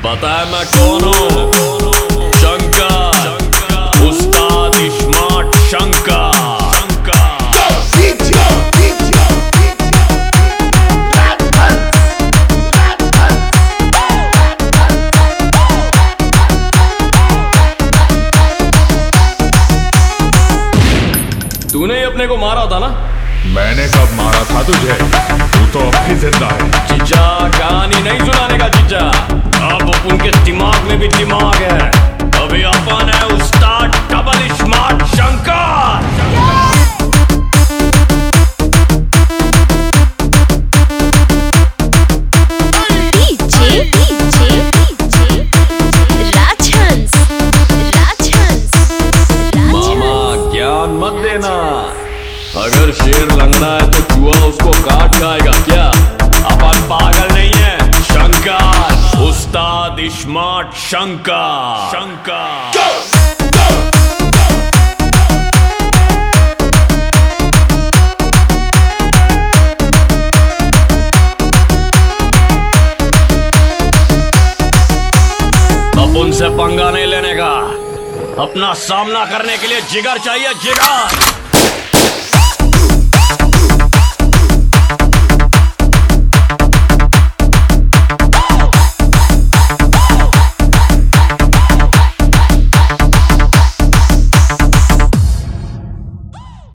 पता है मैं कौन हूँ? शंकर, उस्ताद स्मार्ट शंकर। तूने ही अपने को मारा था ना? मैंने कब मारा था तुझे? तू तो अब भी जिंदा है। जीजा कहानी नहीं सुनाने का जीजा, अब उनके दिमाग में भी दिमाग है। अभी अपन है उस्ताद डबल स्मार्ट शंकर। मामा ज्ञान मत देना, अगर शेर लंगड़ा है तो चूहा उसको काट खाएगा क्या? अपन पागल नहीं है। शंकर, उस्ताद स्मार्ट शंकर। अब उनसे पंगा नहीं लेने का, अपना सामना करने के लिए जिगर चाहिए, जिगर।